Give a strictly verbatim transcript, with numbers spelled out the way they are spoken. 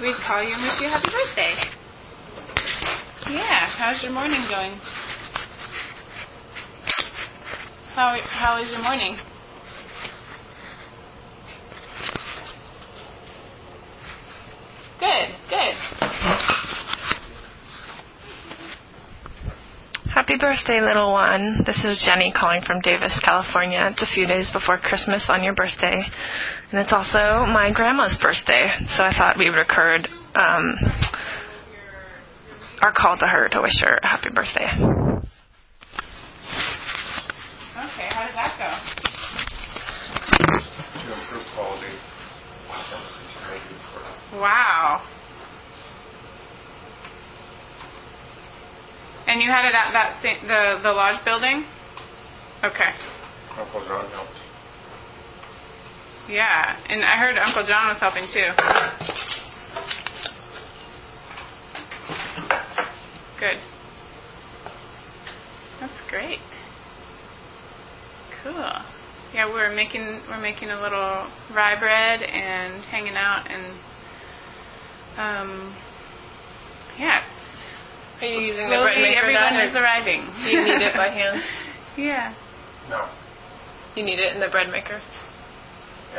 we'd call you and wish you a happy birthday. Yeah, how's your morning going? How How is your morning? Good, good. Happy birthday, little one. This is Jenny calling from Davis, California. It's a few days before Christmas on your birthday. And it's also my grandma's birthday. So I thought we would record um, our call to her to wish her a happy birthday. Okay, how did that go? To improve quality. Wow. And you had it at that same, the the lodge building? Okay. Uncle John helped. Yeah, and I heard Uncle John was helping too. Good. That's great. Cool. Yeah, we're making we're making a little rye bread and hanging out and um yeah. Are you using Slowly, the bread maker? everyone Dad, is arriving. do you knead it by hand? Yeah. No. You knead it in the bread maker?